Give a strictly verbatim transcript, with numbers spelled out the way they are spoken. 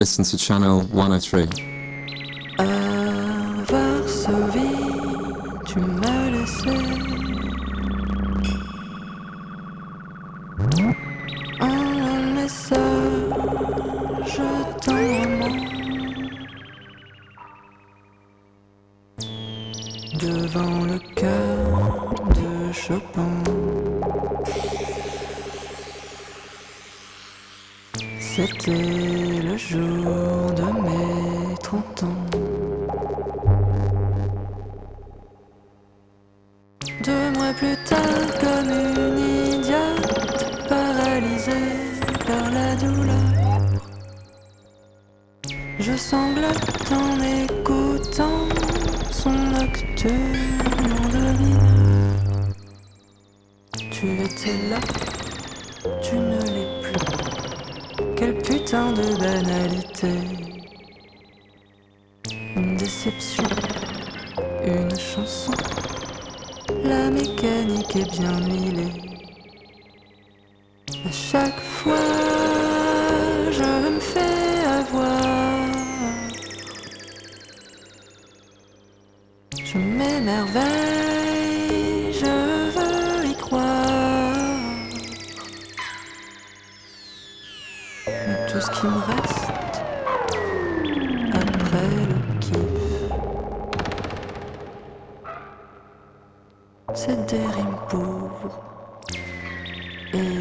Listen to channel one oh three. À Varsovie, tu m'as laissé un message tendrement devant le cœur de Chopin. C'était le jour de mes trente ans. Deux mois plus tard, comme une idiote, paralysée par la douleur, je sanglote en écoutant son nocturne endormie. Tu étais là, tu ne l'es plus. Quelle putain de banalité. Une déception, une chanson. La mécanique est bien huilée. À chaque fois, je me fais avoir. Je m'émerveille, je veux y croire. Mais tout ce qui me reste après le kiff, c'est des rimes pauvres et